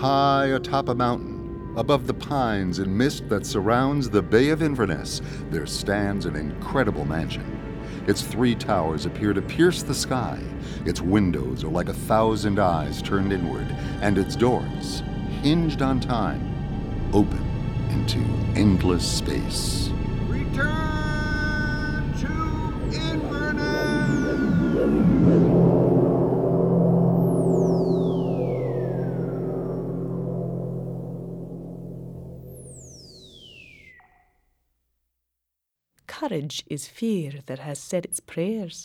high atop a mountain, above the pines and mist that surrounds the Bay of Inverness, there stands an incredible mansion. Its 3 towers appear to pierce the sky. Its windows are like 1,000 eyes turned inward, and its doors, hinged on time, open into endless space. Return to Inverness! Courage is fear that has said its prayers.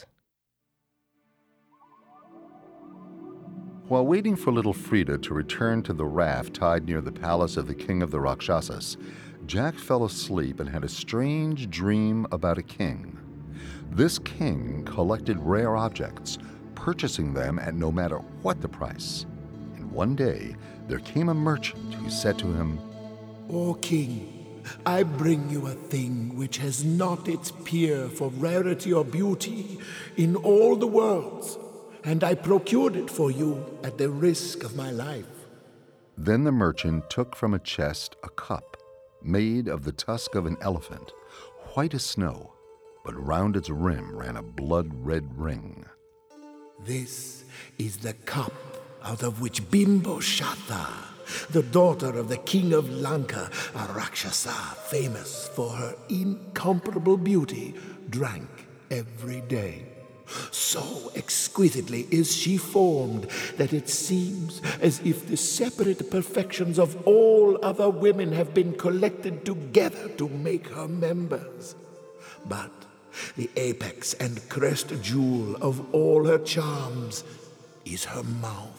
While waiting for little Frida to return to the raft tied near the palace of the king of the Rakshasas, Jack fell asleep and had a strange dream about a king. This king collected rare objects, purchasing them at no matter what the price. And one day, there came a merchant who said to him, "O king, I bring you a thing which has not its peer for rarity or beauty in all the worlds, and I procured it for you at the risk of my life." Then the merchant took from a chest a cup made of the tusk of an elephant, white as snow, but round its rim ran a blood-red ring. "This is the cup out of which Bimbo Shatha, the daughter of the king of Lanka, a Rakshasa famous for her incomparable beauty, drank every day. So exquisitely is she formed that it seems as if the separate perfections of all other women have been collected together to make her members. But the apex and crest jewel of all her charms is her mouth.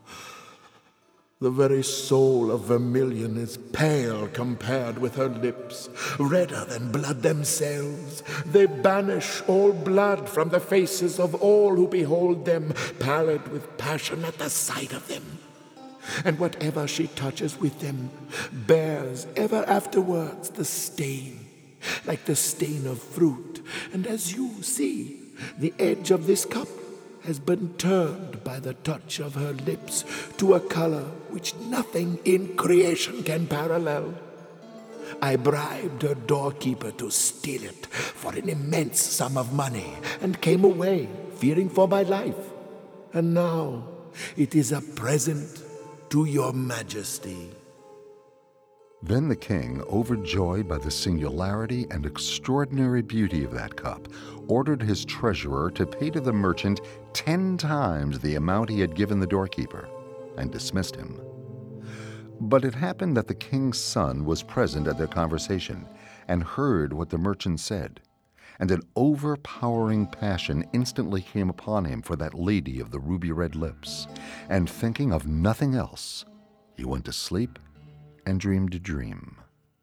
The very soul of vermilion is pale compared with her lips, redder than blood themselves. They banish all blood from the faces of all who behold them, pallid with passion at the sight of them. And whatever she touches with them bears ever afterwards the stain, like the stain of fruit. And as you see, the edge of this cup has been turned by the touch of her lips to a color which nothing in creation can parallel. I bribed her doorkeeper to steal it for an immense sum of money and came away, fearing for my life. And now it is a present to your majesty." Then the king, overjoyed by the singularity and extraordinary beauty of that cup, ordered his treasurer to pay to the merchant 10 times the amount he had given the doorkeeper, and dismissed him. But it happened that the king's son was present at their conversation, and heard what the merchant said, and an overpowering passion instantly came upon him for that lady of the ruby-red lips, and thinking of nothing else, he went to sleep and dreamed a dream.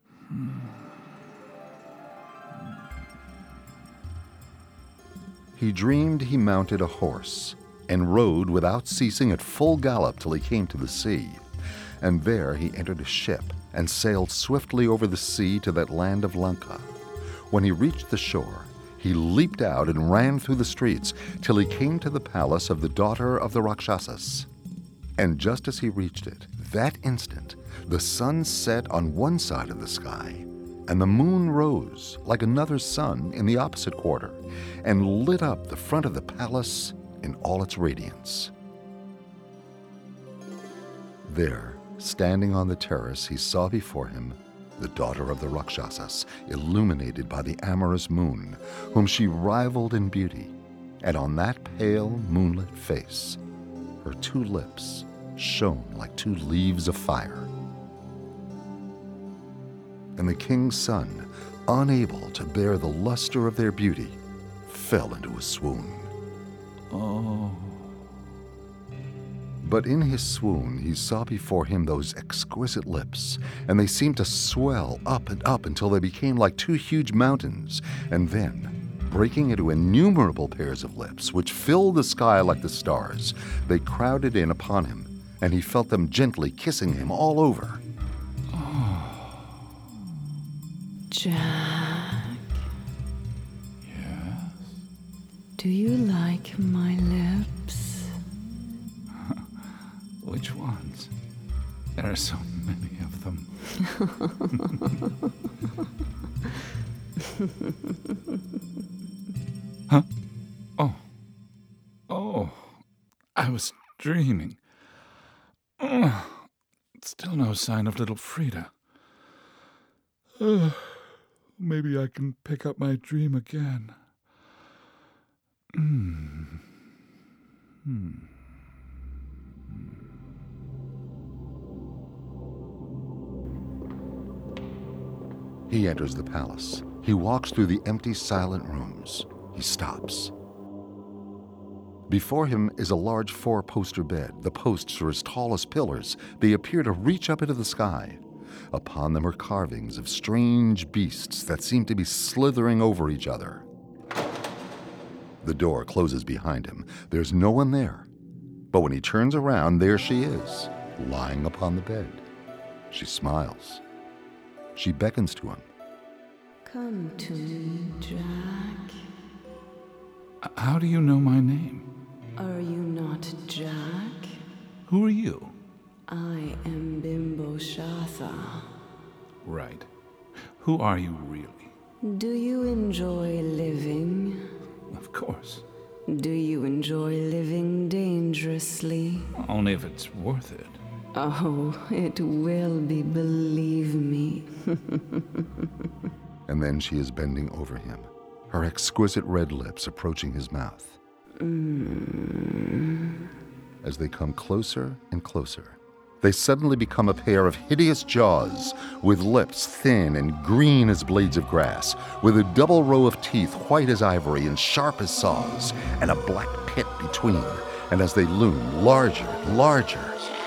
He dreamed he mounted a horse and rode without ceasing at full gallop till he came to the sea, and there he entered a ship and sailed swiftly over the sea to that land of Lanka. When he reached the shore, he leaped out and ran through the streets till he came to the palace of the daughter of the Rakshasas. And just as he reached it, that instant, the sun set on one side of the sky, and the moon rose like another sun in the opposite quarter, and lit up the front of the palace in all its radiance. There, standing on the terrace, he saw before him the daughter of the Rakshasas, illuminated by the amorous moon, whom she rivaled in beauty, and on that pale, moonlit face, her 2 lips shone like 2 leaves of fire. And the king's son, unable to bear the luster of their beauty, fell into a swoon. Oh. But in his swoon he saw before him those exquisite lips, and they seemed to swell up and up until they became like 2 huge mountains, and then, breaking into innumerable pairs of lips, which filled the sky like the stars, they crowded in upon him, and he felt them gently kissing him all over. Jack, Yes? do you like my lips? Which ones? There are so many of them. Huh? Oh. Oh. I was dreaming. Still no sign of little Frida. Maybe I can pick up my dream again. He enters the palace. He walks through the empty, silent rooms. He stops. Before him is a large four-poster bed. The posts are as tall as pillars. They appear to reach up into the sky. Upon them are carvings of strange beasts that seem to be slithering over each other. The door closes behind him. There's no one there. But when he turns around, there she is, lying upon the bed. She smiles. She beckons to him. Come to me, Jack. How do you know my name? Are you not Jack? Who are you? I am Bimbo Shatha. Right. Who are you really? Do you enjoy living? Of course. Do you enjoy living dangerously? Only if it's worth it. Oh, it will be, believe me. And then she is bending over him, her exquisite red lips approaching his mouth. As they come closer and closer, they suddenly become a pair of hideous jaws, with lips thin and green as blades of grass, with a double row of teeth white as ivory and sharp as saws, and a black pit between. And as they loom larger and larger,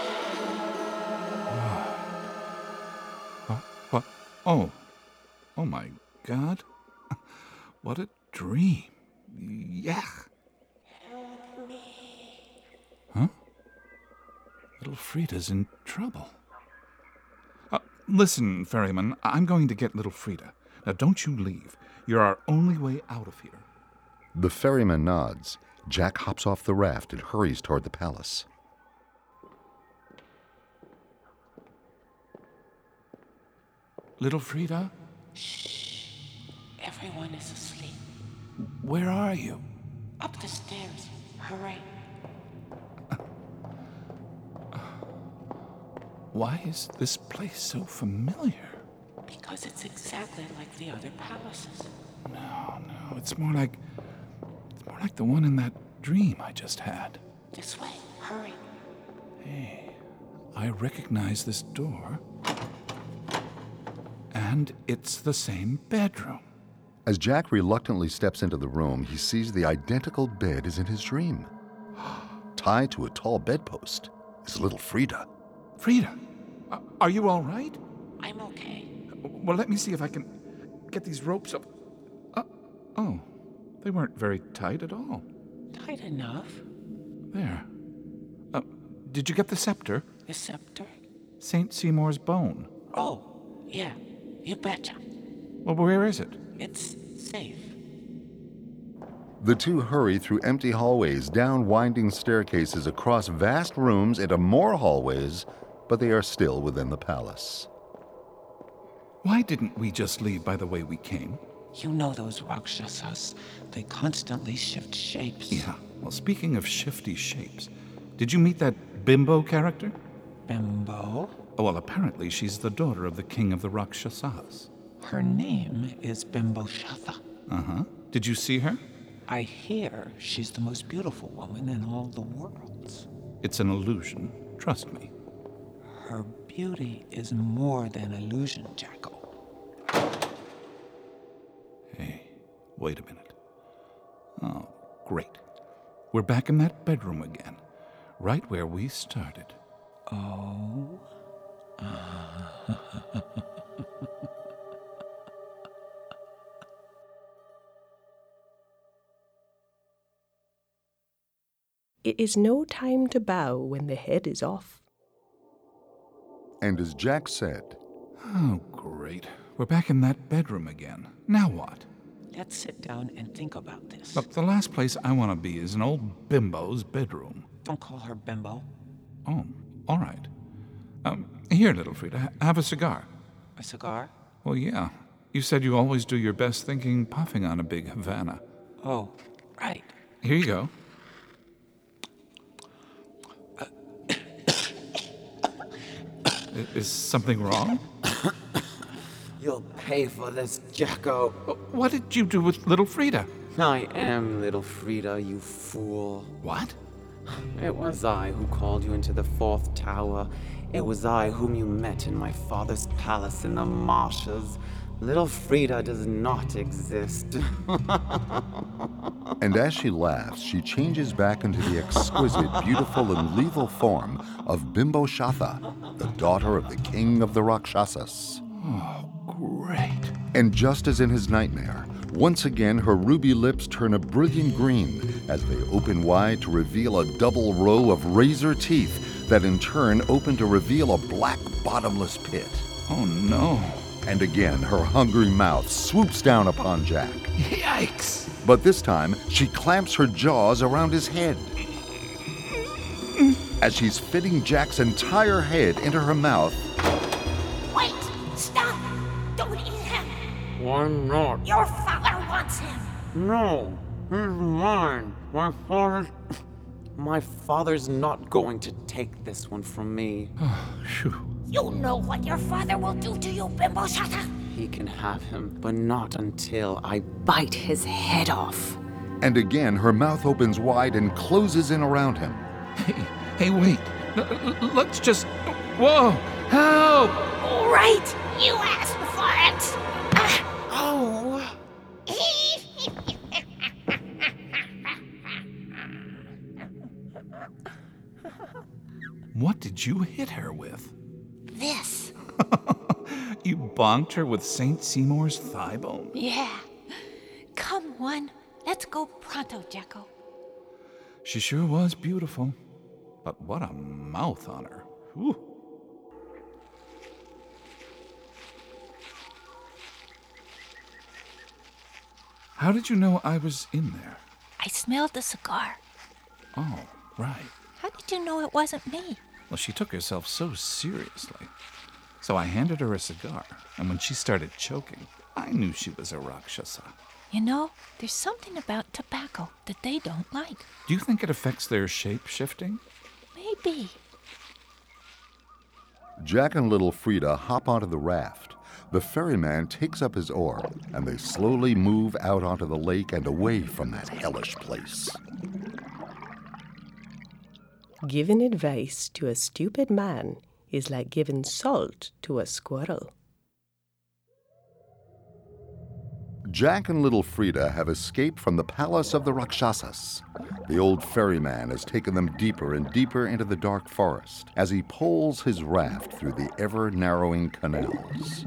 What? Oh. Oh my God. What a dream. Yeah. Help me. Huh? Little Frida's in trouble. Listen, Ferryman, I'm going to get little Frida. Now don't you leave. You're our only way out of here. the ferryman nods. Jack hops off the raft and hurries toward the palace. Little Frida? Everyone is asleep. Where are you? Up the stairs. Hurry. Why is this place so familiar? Because it's exactly like the other palaces. No, it's more like the one in that dream I just had. This way. Hurry. Hey, I recognize this door. And it's the same bedroom. As Jack reluctantly steps into the room, he sees the identical bed as in his dream. Tied to a tall bedpost is little Frida. Frida, are you all right? I'm okay. Well, let me see if I can get these ropes up. Oh, they weren't very tight at all. Tight enough. There. Did you get the scepter? The scepter? St. Seymour's bone. Oh, yeah. You betcha. Well, where is it? It's safe. The two hurry through empty hallways, down winding staircases, across vast rooms, into more hallways, but they are still within the palace. Why didn't we just leave by the way we came? You know those Rakshasas. They constantly shift shapes. Yeah, well, speaking of shifty shapes, did you meet that Bimbo character? Bimbo? Oh, well, apparently she's the daughter of the king of the Rakshasas. Her name is Bimbo Shatha. Uh-huh. Did you see her? I hear she's the most beautiful woman in all the worlds. It's an illusion. Trust me. Her beauty is more than illusion, Jacko. Hey, wait a minute. Oh, great. We're back in that bedroom again, right where we started. Oh? It is no time to bow when the head is off. And as Jack said, Oh, great. We're back in that bedroom again. Now what? Let's sit down and think about this. Look, the last place I want to be is in old Bimbo's bedroom. Don't call her Bimbo. Oh, all right. Here, little Frida, have a cigar. A cigar? Well, yeah. You said you always do your best thinking puffing on a big Havana. Oh, right. Here you go. Is something wrong? You'll pay for this, Jacko. What did you do with little Frida? I am little Frida, you fool. What? It was I who called you into the fourth tower. It was I whom you met in my father's palace in the marshes. Little Frida does not exist. And as she laughs, she changes back into the exquisite, beautiful, and lethal form of Bimbo Shatha, the daughter of the king of the Rakshasas. Oh, great. And just as in his nightmare, once again her ruby lips turn a brilliant green as they open wide to reveal a double row of razor teeth that in turn open to reveal a black bottomless pit. Oh, no. And again, her hungry mouth swoops down upon Jack. Yikes! But this time, she clamps her jaws around his head. As she's fitting Jack's entire head into her mouth. Wait! Stop! Don't eat him! Why not? Your father wants him! No, he's mine. My father's not going to take this one from me. Phew. You know what your father will do to you, Bimbo Shatha! He can have him, but not until I bite his head off. And again, her mouth opens wide and closes in around him. Hey, wait. Let's just... Whoa! Help! All right, you asked for it! Oh! What did you hit her with? This. You bonked her with St. Seymour's thigh bone? Yeah. Come on, let's go pronto, Jacko. She sure was beautiful. But what a mouth on her. Whew. How did you know I was in there? I smelled the cigar. Oh, right. How did you know it wasn't me? Well, she took herself so seriously. So I handed her a cigar, and when she started choking, I knew she was a Rakshasa. You know, there's something about tobacco that they don't like. Do you think it affects their shape-shifting? Maybe. Jack and little Frida hop onto the raft. The ferryman takes up his oar, and they slowly move out onto the lake and away from that hellish place. Giving advice to a stupid man is like giving salt to a squirrel. Jack and little Frida have escaped from the palace of the Rakshasas. The old ferryman has taken them deeper and deeper into the dark forest as he poles his raft through the ever-narrowing canals.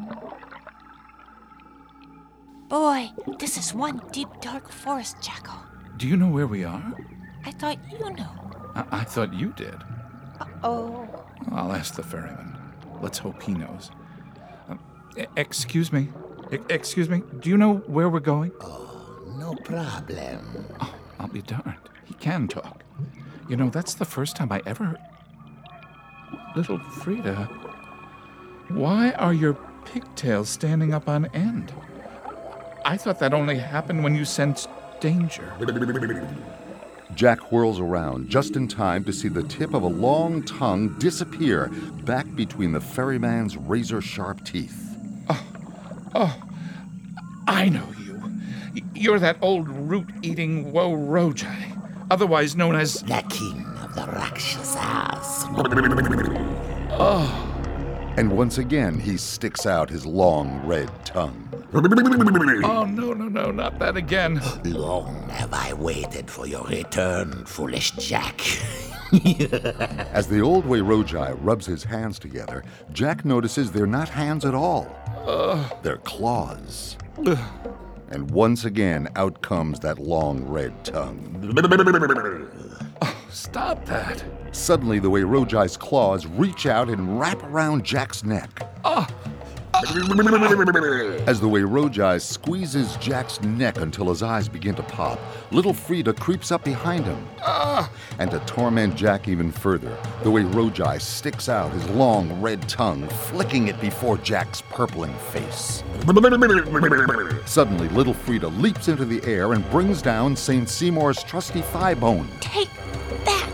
Boy, this is one deep, dark forest, Jacko. Do you know where we are? I thought you knew. I thought you did. Oh. I'll ask the ferryman. Let's hope he knows. Excuse me. Excuse me. Do you know where we're going? Oh, no problem. Oh, I'll be darned. He can talk. You know, that's the first time I ever... Little Frida, why are your pigtails standing up on end? I thought that only happened when you sensed danger. Jack whirls around just in time to see the tip of a long tongue disappear back between the ferryman's razor-sharp teeth. Oh, I know you. You're that old root-eating Wo Rojai, otherwise known as... The king of the Rakshasas. Oh. And once again, he sticks out his long red tongue. Oh, no, not that again. Long have I waited for your return, foolish Jack. As the old Wayrojai rubs his hands together, Jack notices they're not hands at all. They're claws. And once again, out comes that long red tongue. Oh, stop that. Suddenly, the Wayrojai's claws reach out and wrap around Jack's neck. As the Weirojai squeezes Jack's neck until his eyes begin to pop, little Frida creeps up behind him. And to torment Jack even further, the Weirojai sticks out his long red tongue, flicking it before Jack's purpling face. Suddenly, little Frida leaps into the air and brings down St. Seymour's trusty thigh bone. Take that!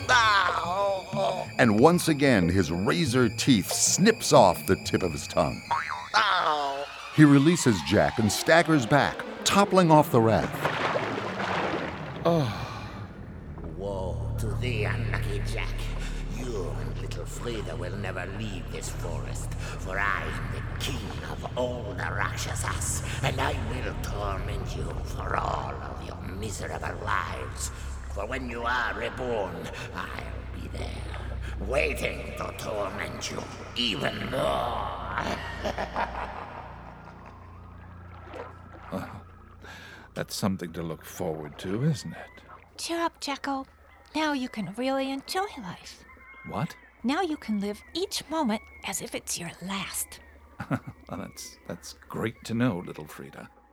And once again, his razor teeth snips off the tip of his tongue. He releases Jack and staggers back, toppling off the raft. Woe to thee, unlucky Jack. You and little Frida will never leave this forest, for I am the king of all the Rakshasas, and I will torment you for all of your miserable lives. For when you are reborn, I'll be there, waiting to torment you even more. That's something to look forward to, isn't it? Cheer up, Jacko. Now you can really enjoy life. What? Now you can live each moment as if it's your last. Well, that's great to know, little Frida.